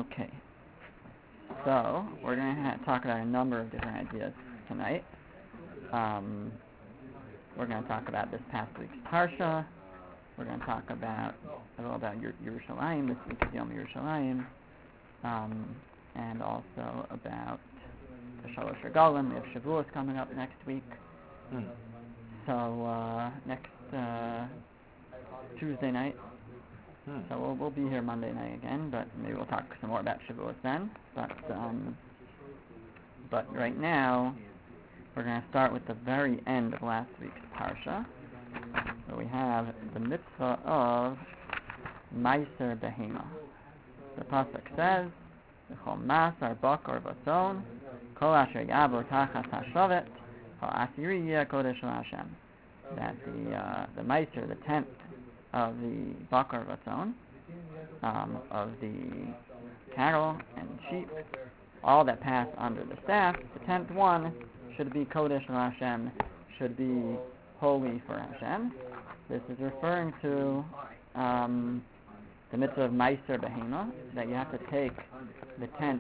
Okay, so we're going to talk about a number of different ideas tonight. We're going to talk about this past week's Parsha. We're going to talk about a little about Yerushalayim, this week's Yom Yerushalayim, and also about the Shalosh Regalim. We have Shavuos coming up next week. So next Tuesday night. So we'll be here Monday night again, but maybe we'll talk some more about Shavuos then. But right now, we're going to start with the very end of last week's Parsha, where we have the mitzvah of Meiser Behema. The pasuk says, "V'chol masar bakar v'tzon, kol asher yavor tachas hashavet, ha'asiri yeh kodesh LaHashem." That the Meiser, the tenth of the bakar v'tzon, of the cattle and sheep, all that pass under the staff, the 10th one should be Kodesh LaHashem, should be holy for Hashem. This is referring to the mitzvah of Meiser Behema, that you have to take the 10th,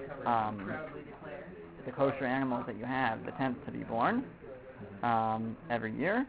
the kosher animals that you have, the 10th to be born, every year.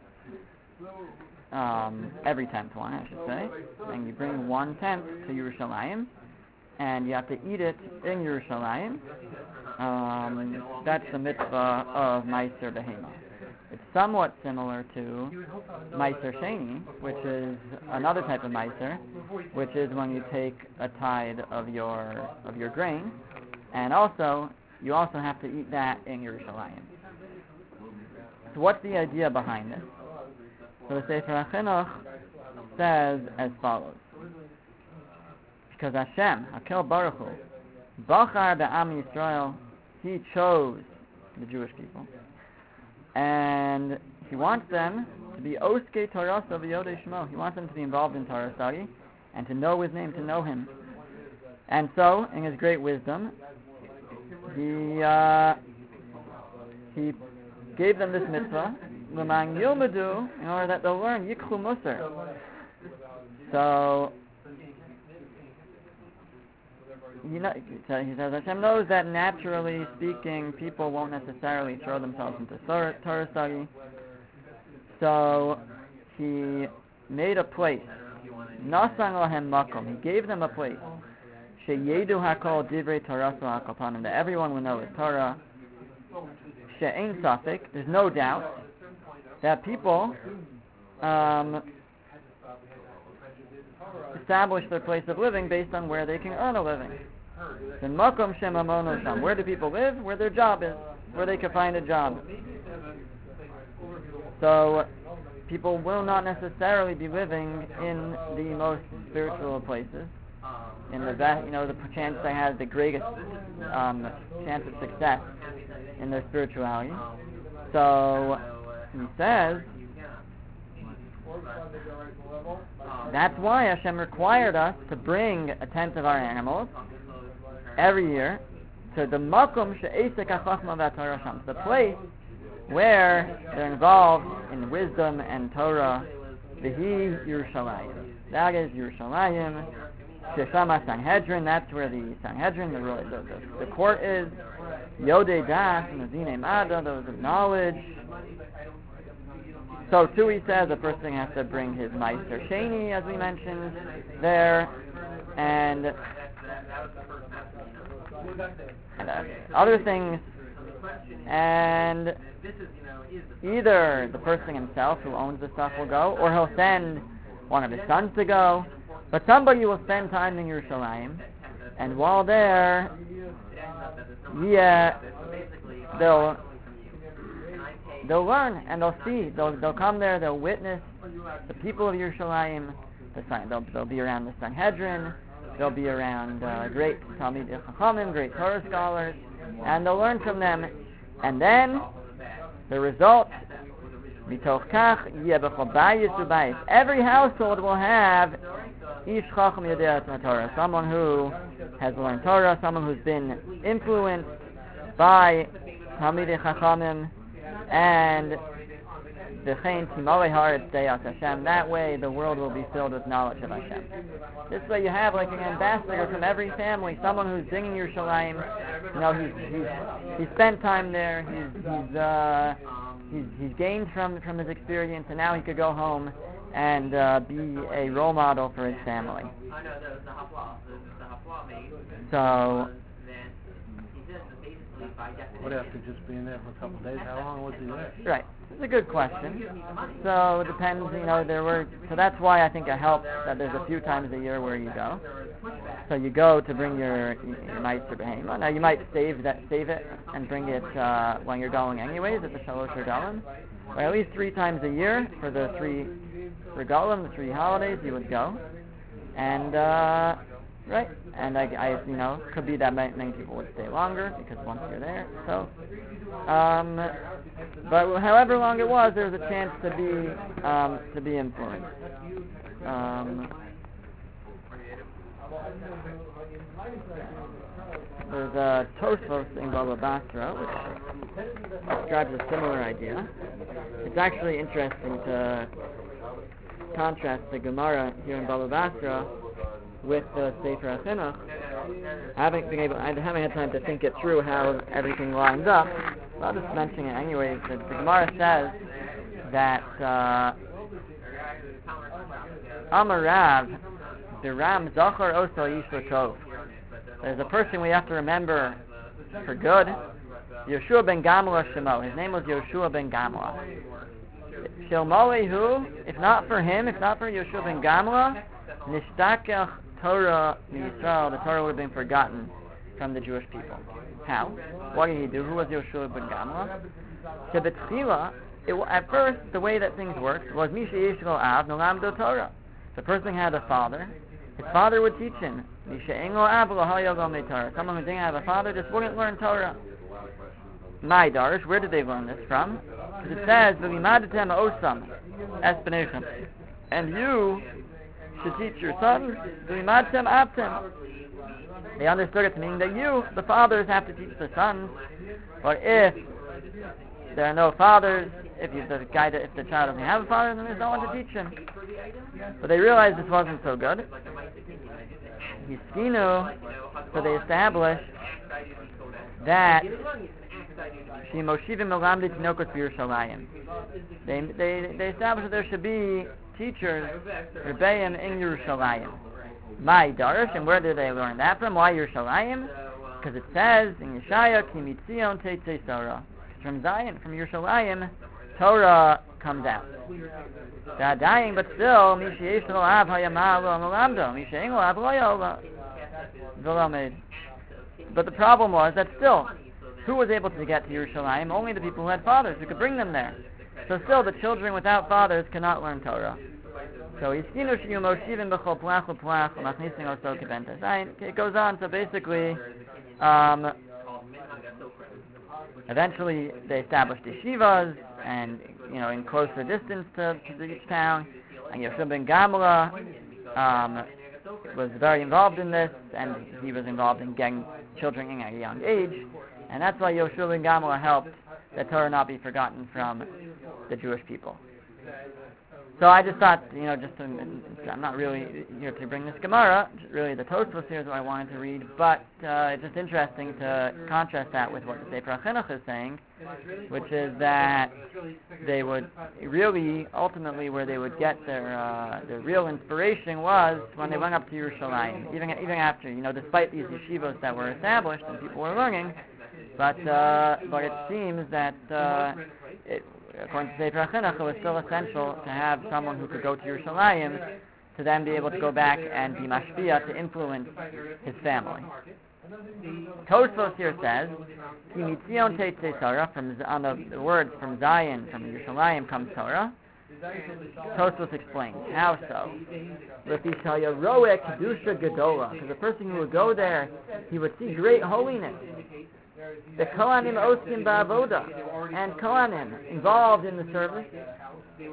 Every 10th one, I should say. And you bring 1/10 to Yerushalayim, and you have to eat it in Yerushalayim. That's the mitzvah of Meiser Behema. It's somewhat similar to Meiser Sheni, which is another type of Meiser, which is when you take a tithe of your grain, and you also have to eat that in Yerushalayim. So what's the idea behind this? So the Sefer HaChinuch says as follows: because Hashem, Hakel Baruch Hu, Bachar B'Am Yisrael, He chose the Jewish people, and He wants them to be Oskei Torah v'Yodei Shmo. He wants them to be involved in Torah study and to know His name, to know Him. And so, in His great wisdom, He gave them this mitzvah, L'man Yilmadu, in order that they'll learn Yikchu Musar. So he says Hashem knows that naturally speaking, people won't necessarily throw themselves into Torah study. So He made a place. Nasan lahem makom. He gave them a place. Sheyedu hakol divrei Torah hakapanim, that everyone will know is Torah. She'ein safek. There's no doubt that people establish their place of living based on where they can earn a living. In makom shemamono sham, where do people live? Where their job is, where they can find a job. So people will not necessarily be living in the most spiritual of places, in the best, the chance they have the greatest chance of success in their spirituality. So He says that's why Hashem required us to bring 1/10 of our animals every year to the makom she'esek hachachma v'Torah sham, the place where they're involved in wisdom and Torah. V'hi Yerushalayim. That is Yerushalayim. Sheshama Sanhedrin. That's where the Sanhedrin, the court is. Yodei Das and the Zinei Mada, those of knowledge. So too, he says the first thing has to bring his Meiser Sheni, as we mentioned there, and other things. And either the person himself who owns the stuff will go, or he'll send one of his sons to go. But somebody will spend time in Yerushalayim, and while there, they'll learn and they'll see. They'll come there. They'll witness the people of Yerushalayim. They'll be around the Sanhedrin. They'll be around great Talmidei Chachamim, great Torah scholars, and they'll learn from them. And then the result, mitoch kach yeh b'chol bayis ubayis. Every household will have ish chacham yodea Torah, someone who has learned Torah, someone who's been influenced by Talmidei Chachamim, and V'chein timolei haaretz deyas Hashem. That way, the world will be filled with knowledge of Hashem. This way, you have like an ambassador from every family, someone who's singing Yerushalayim. You know, he's spent time there. He's gained from his experience, and now he could go home and be a role model for his family. So, what after just being there for a couple of days? How long was he there? Right. It's a good question. So it depends, so that's why I think it helps that there's a few times a year where you go. So you go to bring your Meiser Behema. Now you might save it and bring it when you're going anyways at the Shalosh Regalim. Or at least 3 times a year for the 3 Regalim, the 3 holidays you would go. And right, and I could be that many people would stay longer because once you're there. So, but however long it was, there was a chance to be influenced. There's a Tosfos in Baba Basra which describes a similar idea. It's actually interesting to contrast the Gemara here in Baba Basra with the Sefer HaChinuch. I haven't had time to think it through how everything lines up, but I'll just mention it anyways. The Gemara says that Amarav Biram Zachar Oso Yishlo Tov. There's a person we have to remember for good. Yoshua ben Gamla Shemo. His name was Yoshua ben Gamla. Shilmolehu, if not for him, if not for Yoshua ben Gamla, Nishtakach Torah Yisrael, the Torah would have been forgotten from the Jewish people. How? What did he do? Who was Yoshua ben Gamla? Shebetzila, at first, the way that things worked was Misha Yishlo Av Nolamdo Torah. The person had a father. His father would teach him. Misha Englo Av L'Hayagom Torah. Someone who didn't have a father just wouldn't learn Torah. My Darish, where did they learn this from? Because it says, V'limadatem Osam Espination. And you should teach your sons, V'limadatem Aptem. They understood it to mean that you, the fathers, have to teach the sons. Or if there are no fathers, if the child doesn't have a father, then there's no one to teach him. But they realized this wasn't so good. Hiskinu, so they established that they established that there should be teachers, Rebbeim, in Yerushalayim. My Darish, and where did they learn that from? Why Yerushalayim? Because it says in Yeshaya, Ki mitzion teitzei Torah. From Zion, from Yerushalayim, Torah comes out. They're dying, but still, Misha Yesh Lo Av Hayama Lo Melamdo, Misha Eng Lo Av Lo Yolamed. But the problem was that still, who was able to get to Yerushalayim? Only the people who had fathers who could bring them there. So still, the children without fathers cannot learn Torah. So it goes on. So basically, eventually they established yeshivas, and in closer distance to each town. And Yoshua ben Gamla was very involved in this, and he was involved in getting children in at a young age. And that's why Yoshua ben Gamla helped that Torah not be forgotten from the Jewish people. So I just thought, I'm not really here to bring this Gemara. Really, the Tosfos here is what I wanted to read. But it's just interesting to contrast that with what the Sefer HaChinuch is saying, which is that they would really, ultimately, where they would get their real inspiration was when they went up to Yerushalayim. Even after, despite these yeshivos that were established and people were learning, but it seems that according to Sefer HaChinuch, it was still essential to have someone who could go to Yerushalayim to then be able to go back and be mashpia to influence his family. Tosfos here says, Ki mitzion teitzei Torah, on the words from Zion, from Yerushalayim comes Torah. Tosfos explains, how so? Because the person who would go there, he would see great holiness. The Kohanim oskim ba'avoda, and Kohanim involved in the service. He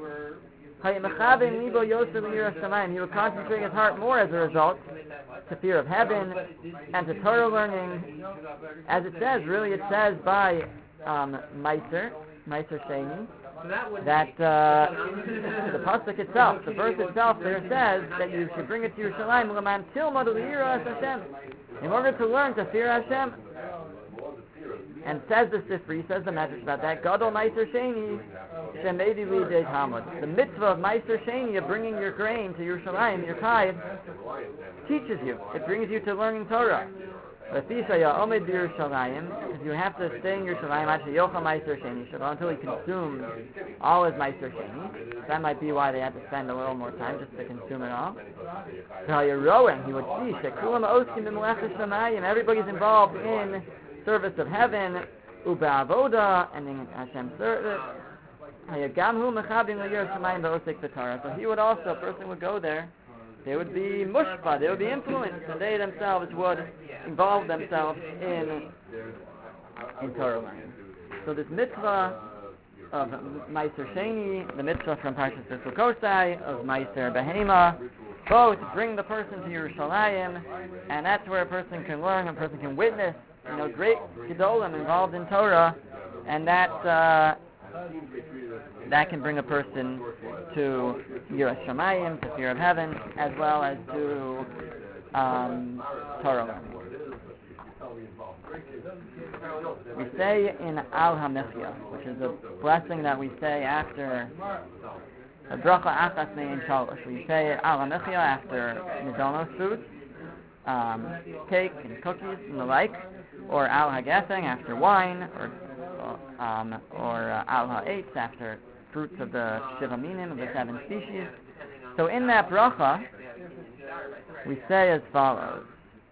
would concentrate his heart more as a result to fear of heaven and to Torah learning. As it says, really it says by Meiser Sheni, that the pasuk itself, the verse itself there says that you should bring it to Yerushalayim l'man tilma d'yira Hashem, in order to learn to fear Hashem. And says the Sifri, says the message about that, Gadol Meiser Sheni Shemedi Lidei Talmud. The mitzvah of Meiser Sheni, of bringing your grain to Yerushalayim, your tithe, teaches you. It brings you to learning Torah. Because you have to stay in Yerushalayim until he consumes all his Meiser Sheni. That might be why they had to spend a little more time just to consume it all. So he would see, everybody's involved in service of heaven, uba avoda, and in Hashem's service. So he would also, a person would go there, they would be mushpa, they would be influenced, and they themselves would involve themselves in Torah learning. So this mitzvah of Meiser Sheni, the mitzvah from Parshas Sukosai, of Meiser Behema, both bring the person to Yerushalayim, and that's where a person can learn, a person can witness, great gedolim involved in Torah, and that can bring a person to Yiras Shamayim, to fear of heaven, as well as to Torah learning. We say in Al HaMechya, which is a blessing that we say after a bracha achas mein shalosh. We say Al HaMechya after nidonos food, cake and cookies and the like, or Al HaGefeng after wine, or Al HaEitz after fruits of the Shiva Minim, of the 7 species. So in that bracha, we say as follows.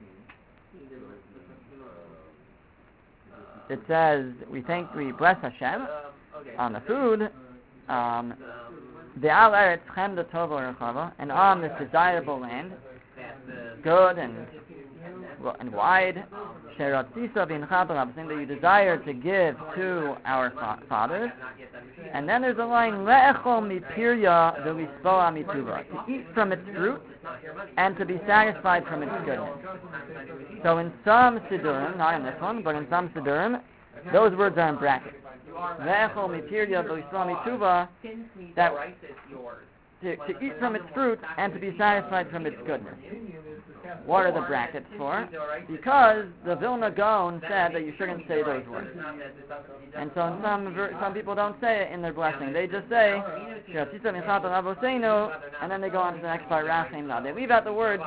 It says, we bless Hashem on the food, Ve'al eretz chemda tova rechava, and on this desirable land, good and wide, sheratzisa v'incha b'rav, something that you desire to give to our fathers. And then there's a line, le'echol mipirya v'lispoa mituva, to eat from its fruit and to be satisfied from its goodness. So in some siddurim, not in this one, but in some siddurim, those words are in brackets. Le'echol mipirya v'lispoa mituva, that to eat from its fruit and to be satisfied from its goodness. What are the brackets for? Because the Vilna Gaon said that you shouldn't say those words. And so some people don't say it in their blessing. They just say, and then they go on to the next part, they leave out the words,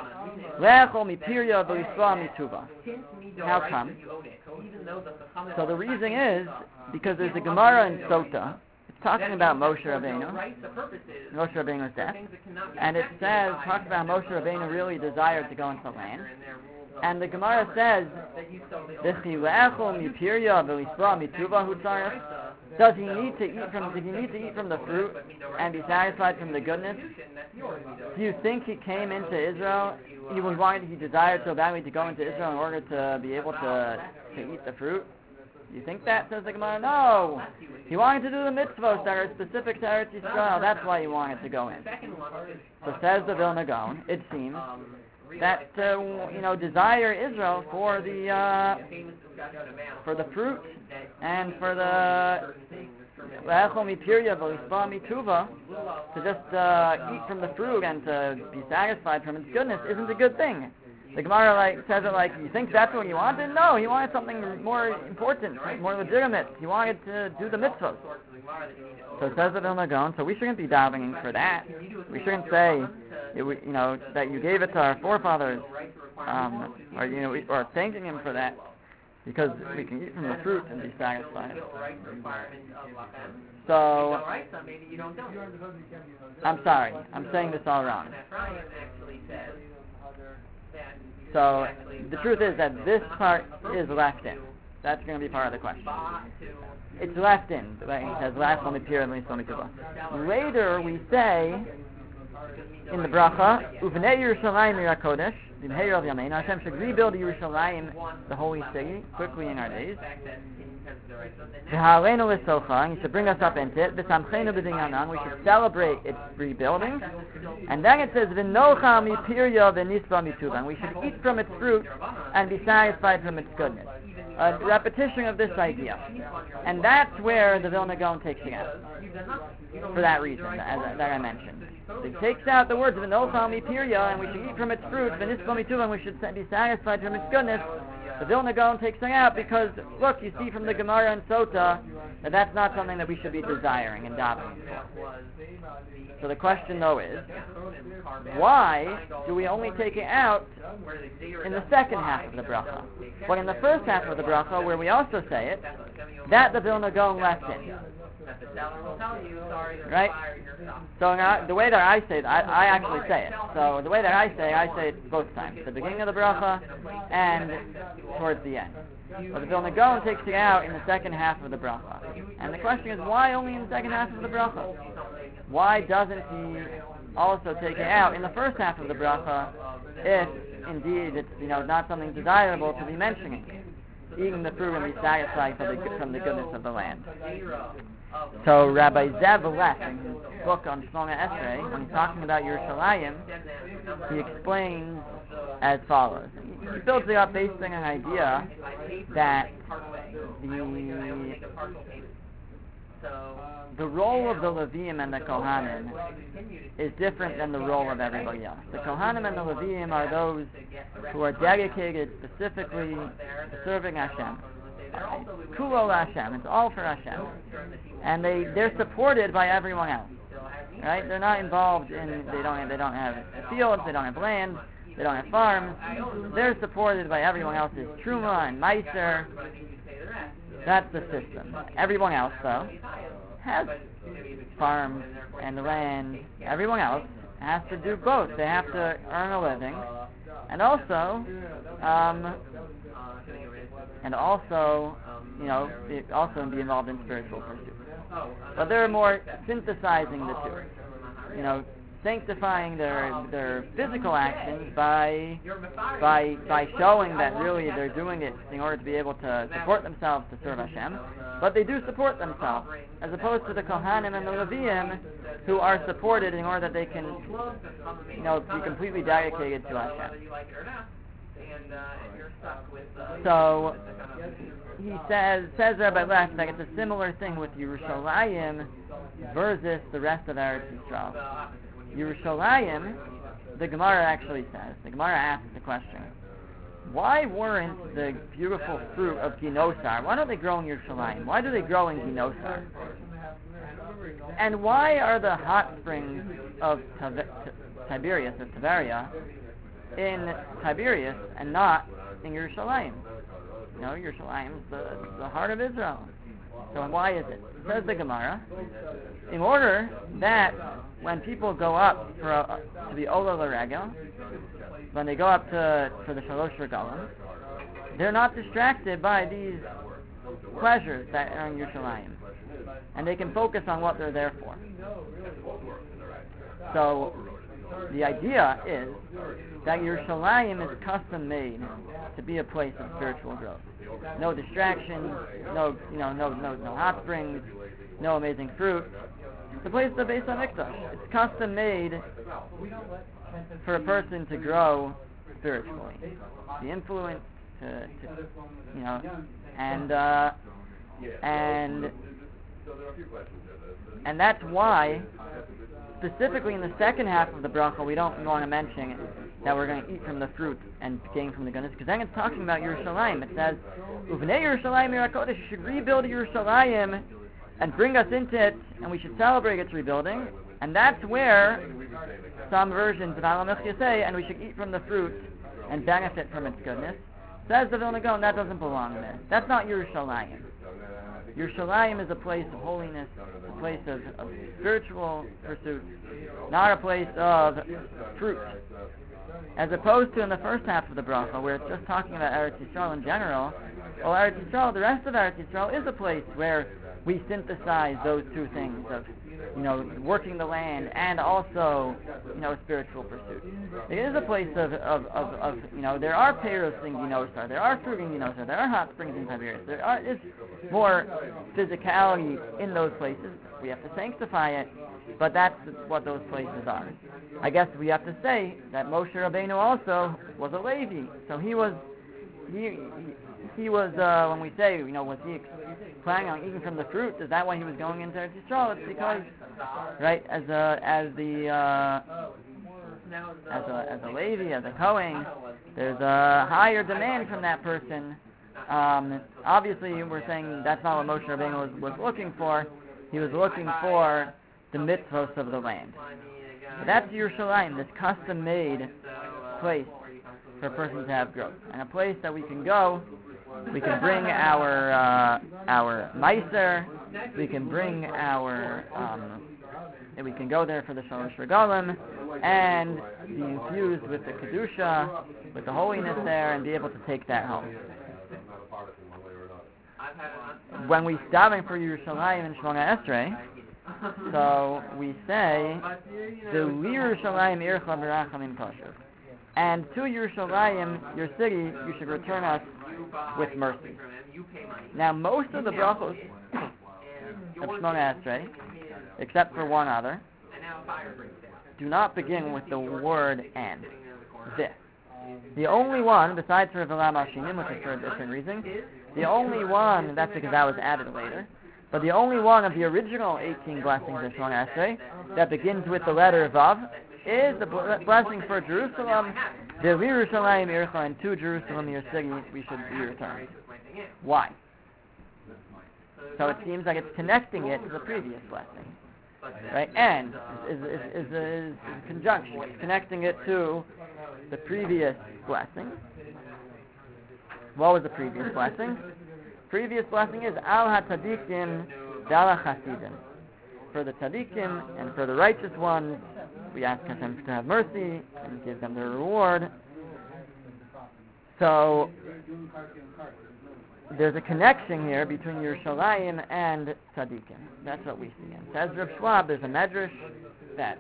how come? So the reason is, because there's a Gemara in Sota, talking about Moshe Rabbeinu, Moshe Rabbeinu's death, and it says, talks about Moshe Rabbeinu really desired to go into the land, and the Gemara says, does he need to eat from the fruit and be satisfied from the goodness? Do you think he came into Israel, he desired so badly to go into Israel in order to be able to eat the fruit? You think that, says the Gemara? No! He wanted to do the mitzvahs that are specific to Eretz Yisrael. That's why he wanted to go in. So says the Vilna Gaon, it seems that desire Israel for the fruit and for the to just eat from the fruit and to be satisfied from its goodness isn't a good thing. The Gemara says it like, you think that's what he wanted? No, he wanted something more important, more legitimate. He wanted to do the mitzvahs. So it says the Vilna Gaon, so we shouldn't be davening for that. We shouldn't say, that you gave it to our forefathers, or thanking him for that, because we can eat from the fruit and be satisfied. So, I'm sorry, I'm saying this all wrong. So, the truth is that this part is left in. That's going to be part of the question. It's left in. Right? It says, later we say, in the bracha, Uvnei Yerushalayim Ira Kodesh, Hashem should rebuild Yerushalayim, the holy city, quickly in our days. And he should bring us up into it. We should celebrate its rebuilding. And then it says, we should eat from its fruit and be satisfied from its goodness. A repetition of this idea. And that's where the Vilna Gaon takes it out. For that reason, that I mentioned. So he takes out the words of V'nochal mipirya, and we should eat from its fruit, V'nispal mituva, and we should be satisfied from its goodness. The Vilna Gaon takes it out because, look, you see from the Gemara and Sota that that's not something that we should be desiring and davening for. So the question, though, is, why do we only take it out in the second half of the bracha? But in the first half of the bracha, where we also say it, that the Vilna Gaon left in. Right? So the way that I say it, I actually say it. So the way that I say it both times. The beginning of the bracha and towards the end. But the Vilna Gaon takes it out in the second half of the bracha. And the question is, why only in the second half of the bracha? Why doesn't he also take it out in the first half of the bracha if indeed it's not something desirable to be mentioning? Eating the fruit and be satisfied from the goodness of the land. So Rabbi Zev Leff, in his book on Shmona Esrei, when he's talking about Yerushalayim, he explains as follows. He builds it up based on an idea that the role of the Leviim and the Kohanim is different than the role of everybody else. The Kohanim and the Leviim are those who are dedicated specifically to serving Hashem. Kulo Hashem, it's all for Hashem. And they're supported by everyone else. Right? They're not involved in, they don't have fields, they don't have land, they don't have farms. They're supported by everyone else's Truma and Meiser. That's the system. Everyone else, though, has farms and land. Everyone else has to do both. They have to earn a living, and also be involved in spiritual pursuits. But they're more synthesizing the two. Sanctifying their physical actions by showing that really they're doing it in order to be able to support themselves to serve Hashem. But they do support themselves, as opposed to the Kohanim and the Leviim, who are supported in order that they can, be completely dedicated to Hashem. So he says Rabbi Leff that it's a similar thing with Yerushalayim versus the rest of Eretz Yisrael. Yerushalayim, the Gemara actually says, the Gemara asks the question, why weren't the beautiful fruit of Ginosar, why don't they grow in Yerushalayim? Why do they grow in Ginosar? And why are the hot springs of Tiberias, of Tiberia, in Tiberias and not in Yerushalayim? Yerushalayim is the heart of Israel. So why is it? Says the Gemara, in order that when people go up to the Ola L'Regel, when they go up for the Shalosh Regalim, they're not distracted by these pleasures that are in Yerushalayim, and they can focus on what they're there for. So the idea is that Yerushalayim is custom made to be a place of spiritual growth. No distractions, no hot springs, no amazing fruit. It's a place of the Beis HaMikdash. It's custom made for a person to grow spiritually, to be influenced, and that's why, specifically in the second half of the bracha, we don't want to mention that we're going to eat from the fruit and gain from the goodness, because then it's talking about Yerushalayim. It says, Uvnei Yerushalayim Yirakodesh, you should rebuild Yerushalayim and bring us into it, and we should celebrate its rebuilding. And that's where some versions of Alamechia say, and we should eat from the fruit and benefit from its goodness. Says the Vilna Gaon, that doesn't belong there. That's not Yerushalayim. Yerushalayim is a place of holiness, a place of spiritual pursuit, not a place of fruit. As opposed to in the first half of the bracha, where it's just talking about Eretz Yisrael in general, the rest of Eretz Yisrael is a place where we synthesize those two things of working the land and also, spiritual pursuit. It is a place of there are Peiros in Ginosar, there are fruit in Ginosar, there are hot springs in Tiberias, there is more physicality in those places. We have to sanctify it, but that's what those places are. I guess we have to say that Moshe Rabbeinu also was a Levi, so he was when we say, was he planning on eating from the fruit? Is that why he was going into Eretz Yisrael? It's because, right, as a Levi, as a Kohen, there's a higher demand from that person. Obviously, we're saying that's not what Moshe Rabbeinu was looking for. He was looking for the mitzvos of the land. But that's Yerushalayim, this custom-made place for a person to have growth, and a place that we can go. We can bring our meiser. We can bring and we can go there for the Shalosh Regalim and be infused with the kedusha, with the holiness there, and be able to take that home. When we daven for Yerushalayim and Shemona Esrei, so we say the Yerushalayim Ircha B'Rachamim Kashuv, and to Yerushalayim, your city, you should return us with mercy. Now, most of the brachos of Shemona Esrei, except for one other, do not begin with the word and. This. The only one, besides for V'lam Ashinim, which is for a different reason, the only one, that's because that was added later, but the only one of the original 18 blessings of Shemona Esrei that begins with the letter Vav is the blessing for Jerusalem, the Yerushalayim Ircha, and to Jerusalem, your city, we should be returned. Why? So it seems like it's connecting it to the previous blessing, right? And is a conjunction. It's connecting it to the previous blessing. What was the previous blessing? Previous blessing is Al HaTadikim Dal HaChasidim. For the tzaddikim and for the righteous ones, we ask Hashem to have mercy and give them their reward. So there's a connection here between Yerushalayim and tzaddikim. That's what we see. And says Reb Schwab, there's a medrash that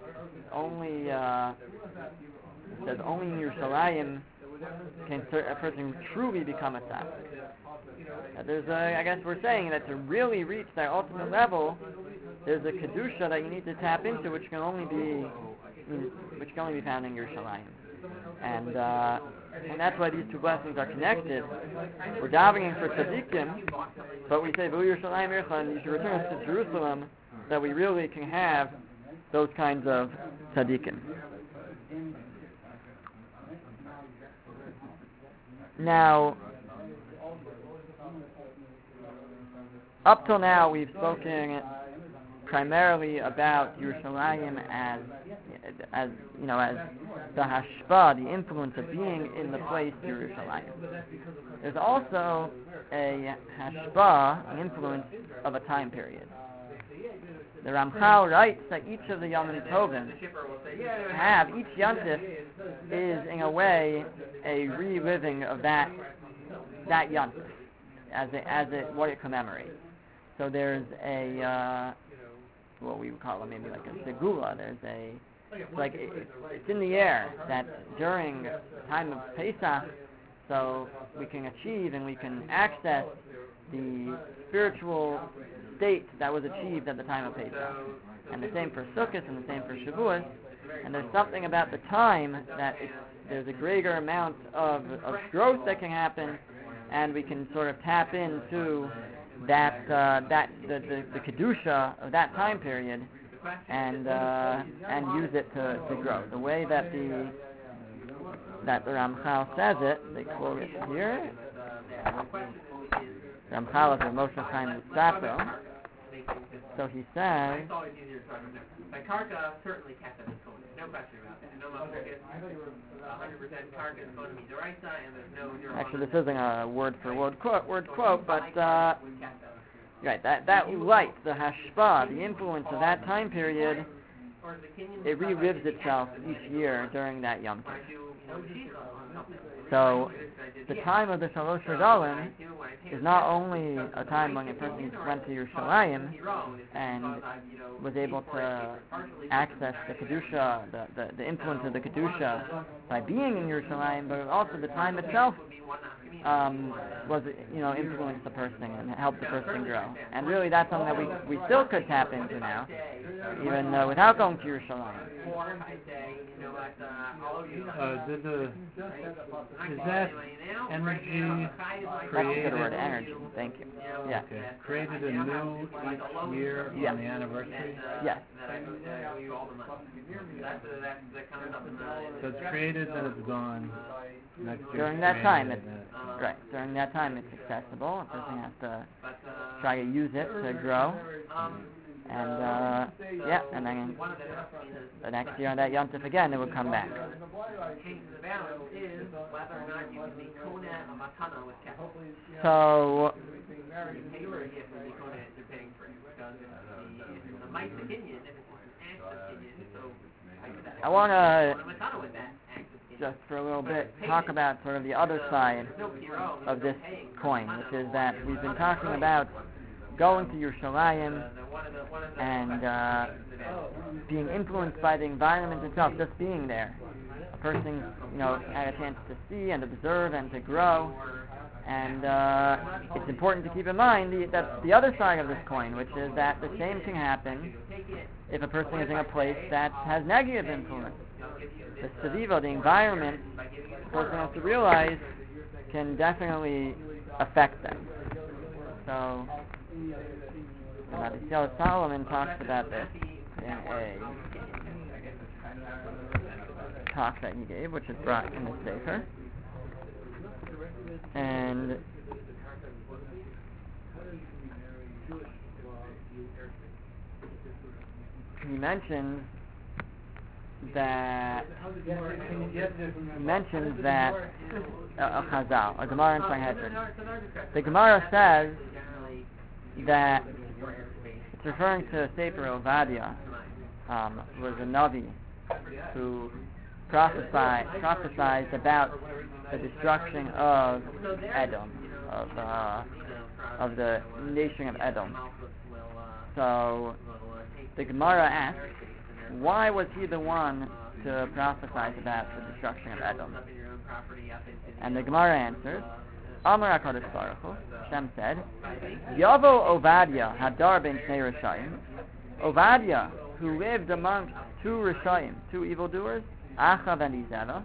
says only in Yerushalayim can a person truly become a tzaddik. I guess we're saying that to really reach that ultimate level, there's a kedusha that you need to tap into, which can only be found in Yerushalayim, and that's why these two blessings are connected. We're davening for tzaddikim, but we say V'u Yerushalayim Ircha, and you should return us to Jerusalem, that we really can have those kinds of tzaddikim. Now, up till now, we've spoken primarily about Yerushalayim as the hashpah, the influence of being in the place Yerushalayim. There's also a hashpah, an influence of a time period. The Ramchal writes that each of the Yom Tovim each Yontif is in a way a reliving of that Yontif as what it commemorates. So there's a what we would call it maybe like a segula. It's in the air that during the time of Pesach, so we can achieve and we can access the spiritual state that was achieved at the time of Pesach. And the same for Sukkot and the same for Shavuos. And there's something about the time that there's a greater amount of growth that can happen, and we can sort of tap into the kedusha of that time period and use it to grow. The way that the Ramchal says it, they quote it here. Ramchal is a Moshe Chaim Luzzatto. So he says, by karka, certainly Kesef is Kohen. No question about that. No Moshe 100% karka is Kohen Midaraisa, and there's no... Actually, this isn't a word-for-word quote, but right, that light, the hashpah, the influence of that time period, it relives itself each year during that Yom Tov. So, the time of the Shalosh Regalim is not only a time when a person went to Yerushalayim and was able to access the Kedusha, the influence of the Kedusha by being in Yerushalayim, but also the time itself was, influenced the person and helped the person grow. And really that's something that we still could tap into now, even without going to Yerushalayim. Is that energy created? That's the word, energy. Thank you. Yeah. Okay. Created anew each year on the anniversary? Yes. So it's created, then it's gone. Next year During that time, during that time, it's accessible. A person has to try to use it to grow. And and then the next year on that Yom Tov again, it would come back. So, I want to just for a little bit talk about sort of the other side of this coin, which is that we've been talking about going to Yerushalayim and being influenced by the environment itself, just being there. A person, had a chance to see and observe and to grow. And it's important to keep in mind that the other side of this coin, which is that the same can happen if a person is in a place that has negative influence. The saviva, the environment, the person has to realize can definitely affect them. So, Rabbi Solomon talks about this in a talk that he gave, which is brought in the Sefer. And he mentions that a Chazal, a Gemara in Sanhedrin. The Gemara says that it's referring to Sefer Ovadia, was a Navi who prophesied about the destruction of Edom, of the nation of Edom. So the Gemara asks, why was he the one to prophesy about the destruction of Edom? And the Gemara answers, Amar HaKadosh Baruch Hu, Hashem said, Yavo Ovadia Hadar ben Shnei Rishayim, Ovadia, who lived amongst two Rishayim, two evildoers, Achav and Izeva.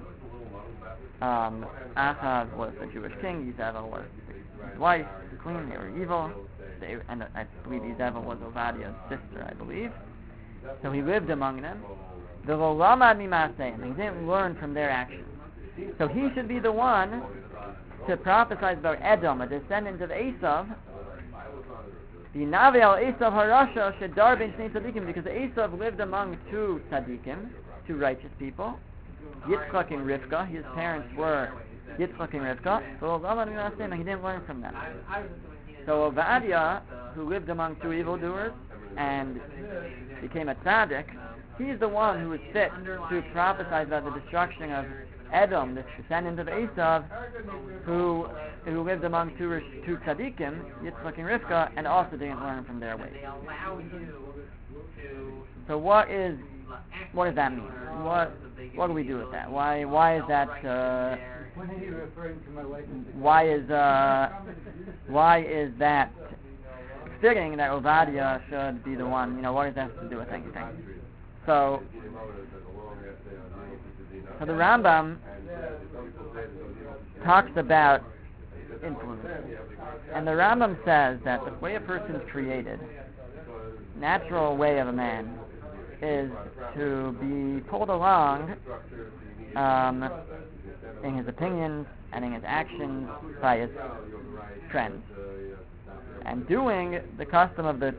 Achav was the Jewish king, Izeva was his wife, the queen, they were evil, and I believe Izeva was Ovadia's sister, I believe. So he lived among them. He didn't learn from their actions. So he should be the one to prophesy about Edom, a descendant of Esav. The Navi al Esav Harasha Shedar ben Shnei Tzadikim, because Esav lived among two Tzadikim, two righteous people, Yitzchak and Rivka. His parents were Yitzchak and Rivka. So he didn't learn from them. So Ovadia, who lived among two evildoers and became a tzaddik, he's the one who is fit to prophesy about the destruction of Edom, this descendant of Esav, who lived among two tzaddikim, Yitzchak and Rivka, and also didn't learn from their ways. So what does that mean? What do we do with that? Why is that? Why is that fitting that Ovadia should be the one? What does that have to do with anything? So the Rambam talks about influence, and the Rambam says that the way a person is created, natural way of a man, is to be pulled along in his opinions and in his actions by his friends, and doing the custom of the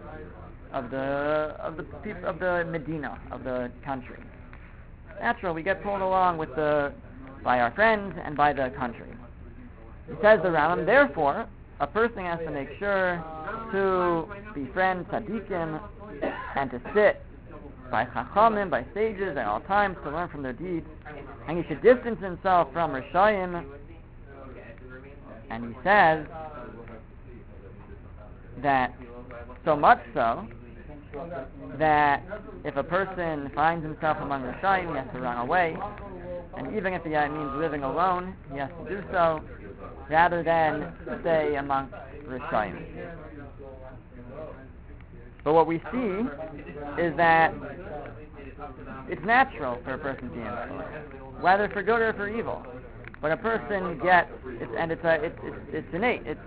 Medina, of the country. Natural, we get pulled along by our friends and by the country. He says the Rambam, therefore, a person has to make sure to befriend tzaddikim and to sit by chachamim, by sages at all times to learn from their deeds, and he should distance himself from Rishayim. And he says that so much so that if a person finds himself among Rishayim, he has to run away, and even if it means living alone, he has to do so, rather than stay amongst Rishayim. But what we see is that it's natural for a person to be influenced, whether for good or for evil. When a person gets, it's innate. It's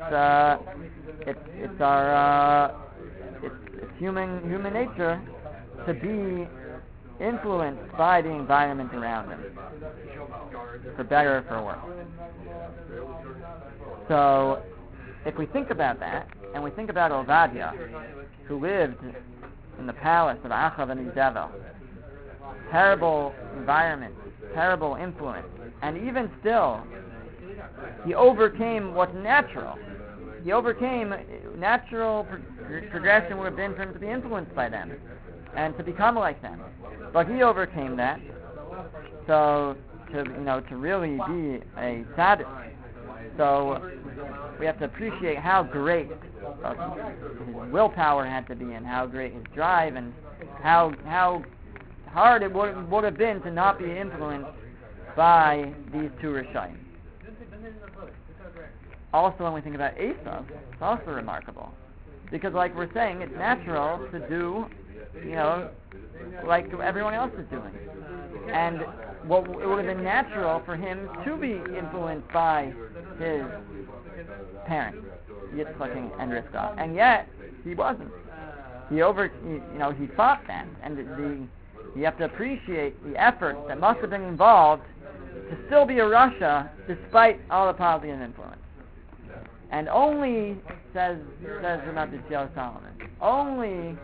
human nature to be influenced by the environment around him, for better or for worse. So, if we think about that, and we think about Ovadia, who lived in the palace of Achav and Izebel, terrible environment, terrible influence, and even still, he overcame what's natural. He overcame natural progression would have been for him to be influenced by them and to become like them. But he overcame that. So to really be a tzaddik. So we have to appreciate how great his willpower had to be, and how great his drive, and how hard it would have been to not be influenced by these two Rishayim. Also, when we think about Esav, it's also remarkable. Because like we're saying, it's natural to do, like everyone else is doing. And it would have been natural for him to be influenced by his parents, Yitzchak and Rivka. And yet, he wasn't. He fought that. And you have to appreciate the effort that must have been involved to still be a Rasha despite all the positive influence. And only, says Ramat Yisrael Solomon, only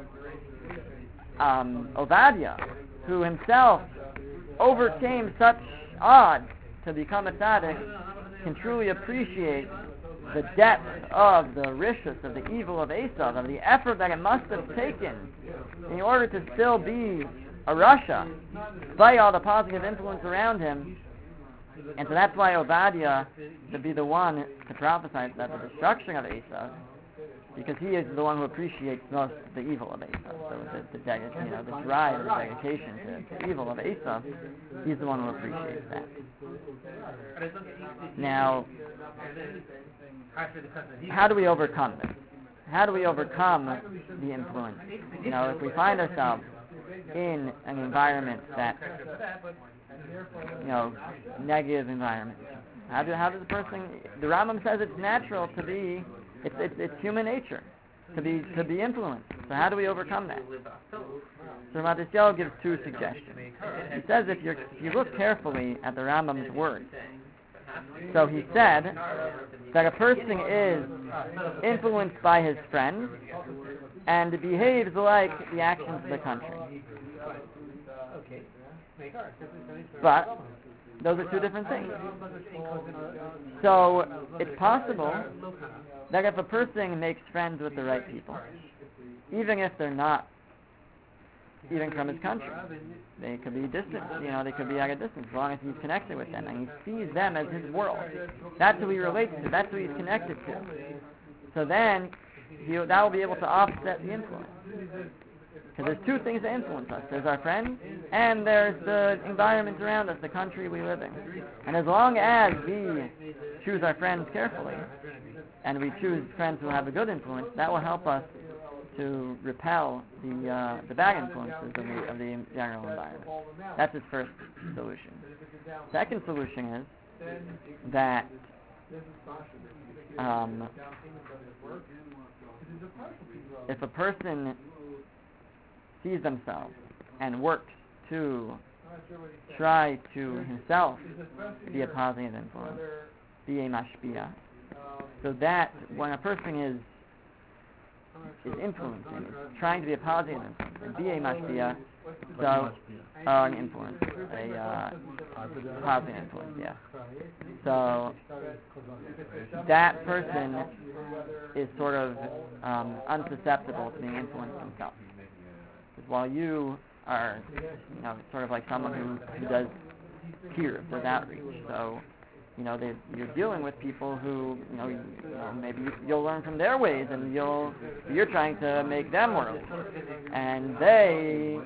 Ovadia, who himself overcame such odds to become a tzaddik, can truly appreciate the depth of the rishus, of the evil of Esav, of the effort that it must have taken in order to still be a Rasha, despite all the positive influence around him. And so that's why Ovadia to be the one to prophesy that the destruction of Esav, because he is the one who appreciates most the evil of Esav. So the drive, the dedication to the evil of Esav, he's the one who appreciates that. Now, how do we overcome this? How do we overcome the influence? If we find ourselves in an environment that, negative environment, how does the person? The Rambam says it's natural to be. It's human nature to be influenced. So how do we overcome that? So Ramat Yisrael gives two suggestions. He says if you look carefully at the Rambam's words, so he said that a person is influenced by his friends and behaves like the actions of the country. But those are two different things. So it's possible that if a person makes friends with the right people, even if they're not even from his country, they could be distant, they could be at a distance, as long as he's connected with them and he sees them as his world. That's who he relates to, that's who he's connected to. So then that will be able to offset the influence. Because there's two things that influence us. There's our friends, and there's the environment around us, the country we live in. And as long as we choose our friends carefully, and we choose friends who have a good influence, that will help us to repel the bad influences of the general environment. That's his first solution. Second solution is that if a person sees themselves and works to try to himself be a positive influence, be a mashpia, so that when a person is influencing, is trying to be a positive influence, and be a mashpia, so an influence, a positive influence, yeah. So that person is sort of unsusceptible to being influenced himself. While you are, sort of like someone who does outreach. So, you're dealing with people who, maybe you'll learn from their ways, and you're trying to make them world, and they,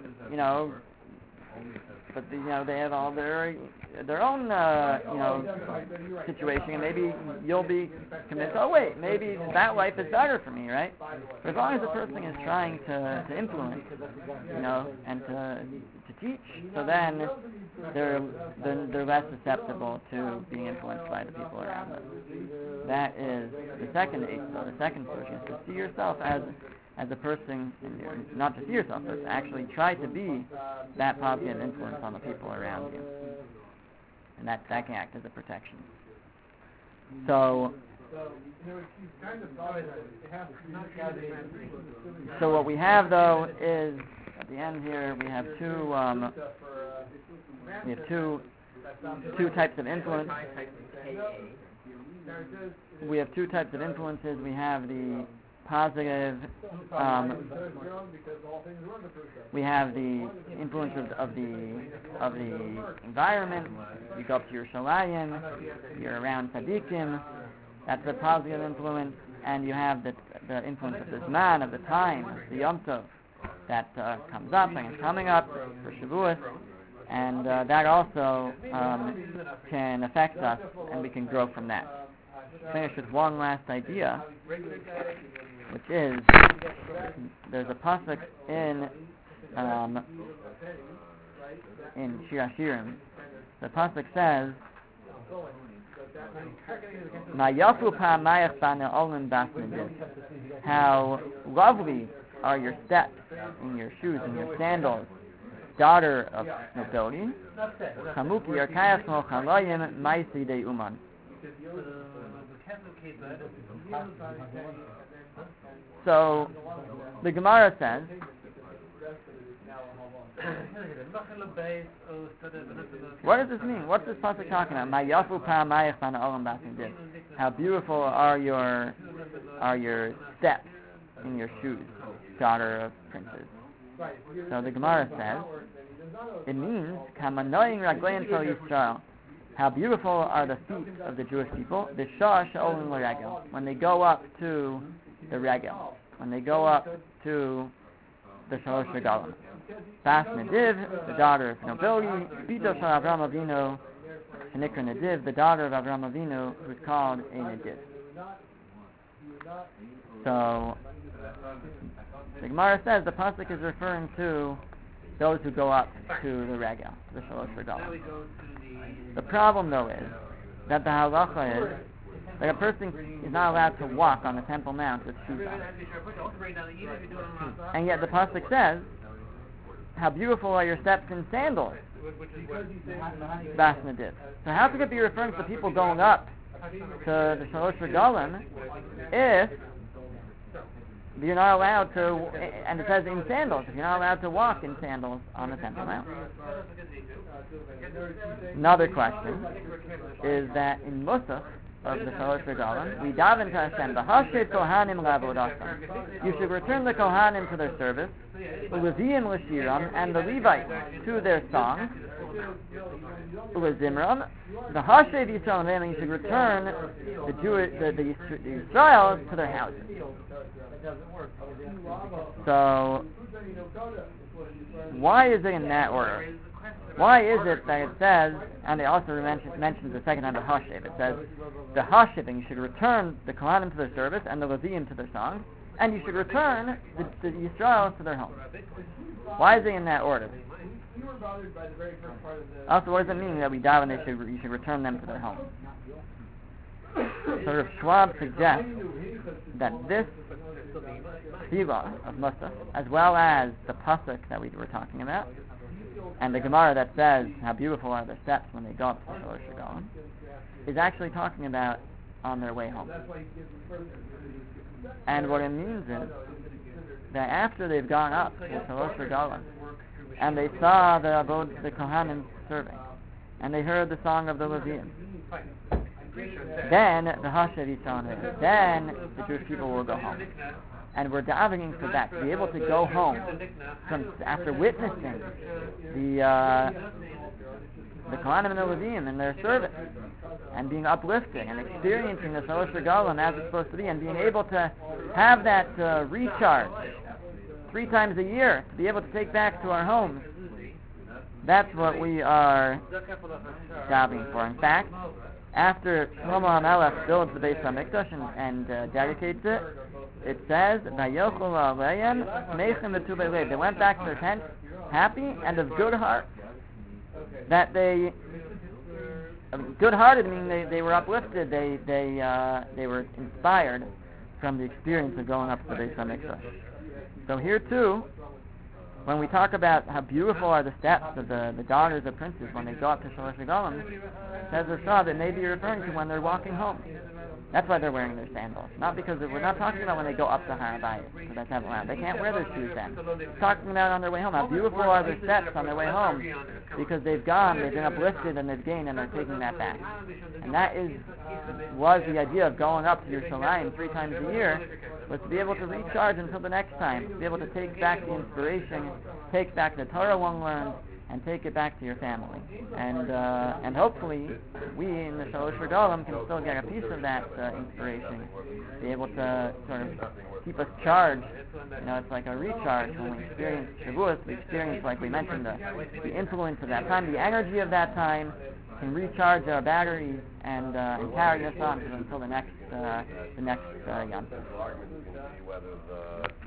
but they have all their own situation, and maybe you'll be convinced, oh wait, maybe that life is better for me, right? But as long as the person is trying to influence, and to teach, so then they're less susceptible to being influenced by the people around them. That is the second eitzah, the second solution, is to see yourself as a person, not to see yourself, but to actually try to be that positive influence on the people around you. And that can act as a protection. So what we have, though, is, at the end here, we have two types of influence. We have two types of influences. We have the positive, we have the influence of the environment. You go up to Yerushalayim, you're around tzaddikim, that's a positive influence, and you have the influence of the Zman, of the time, the Yom Tov, that comes up and is coming up for Shavuos, and that also can affect us, and we can grow from that. Finish with one last idea, which is, there's a pasuk in Shir Hashirim. The pasuk says, how lovely are your steps in your shoes and your sandals, daughter of nobility. So the Gemara says, what does this mean? What's this pasuk talking about? How beautiful are your steps in your shoes, daughter of princes. So the Gemara says, it means how beautiful are the feet of the Jewish people, when they go up to the regel, when they go up to the Shalosh Regalim. Bas Nediv, the daughter of nobility, Bito Shal Avram Avinu, Shenikra Nediv, the daughter of Avram Avinu, who's called a Nediv. So the Gemara says the pasuk is referring to those who go up to the regel, the Shalosh Regalim. The problem, though, is that the halacha is that a person is not allowed to walk on the Temple Mount with shoes on. And yet the pasuk says, how beautiful are your steps in sandals, Bas Nediv. So how could it be referring to the people going up to the Shalosh Regalim if you're not allowed to, and it says in sandals, if you're not allowed to walk in sandals on the Temple Mount? Another question is that in Musaf of the Shalosh Regalim, we daven to Hashem, V'hashiv Kohanim la'avodatam. You should return the Kohanim to their service, U'leviim l'shiram, and the Levites to their songs, U'lezimram, V'hashiv Yisrael, and you should return the Yisrael to their houses. So, why is it in that order? Why is it that it says, and it also mentions the second time the Hashiv, it says, the Hashiving, you should return the Kohanim to their service, and the Leviim to their songs, and you should return the Yisrael to their homes. Why is it in that order? Also, what does it mean that we daven you should return them to their homes? So Rav Schwab suggests that this tefillah of Musaf, as well as the pasuk that we were talking about, and the Gemara that says how beautiful are their steps when they go up to the Shalosh Regalim, is actually talking about on their way home. And what it means is that after they've gone up to the Shalosh Regalim, and they saw the Kohanim serving, and they heard the song of the Leviim, then the Hashav Yisrael, then the Jewish people will go home. And we're davening for that, to be able to go home after witnessing the Kohanim and the Levim in their service, and being uplifting and experiencing the Shalosh Regalim as it's supposed to be, and being able to have that recharge 3 times a year to be able to take back to our homes. That's what we are davening for. In fact, after Shlomo HaMelech builds the Beis HaMikdash and dedicates it, it says, "Vayochlu aleihem smeichem v'tuvei lev." They went back to their tents happy and of good heart. That good-hearted meaning they were uplifted. They were inspired from the experience of going up to the Beis HaMikdash. So here too, when we talk about how beautiful are the steps of the daughters of princes when they go up to Shalosh Regalim, says Rashab, it may be referring to when they're walking home. That's why they're wearing their sandals. Not because we're not talking about when they go up to Har HaBayit, because that's not allowed. They can't wear their shoes then. We're talking about on their way home. How beautiful are their steps on their way home, because they've been uplifted, and they've gained, and they're taking that back. And that was the idea of going up to Yerushalayim 3 times a year, was to be able to recharge until the next time, to be able to take back the inspiration, take back the Torah one learned, and take it back to your family. And hopefully, we in the Shalosh Regalim can still get a piece of that inspiration, be able to sort of keep us charged. It's like a recharge when we experience Shavuos. We experience, like we mentioned, the influence of that time, the energy of that time can recharge our batteries and carry us on until the next Yom Tov.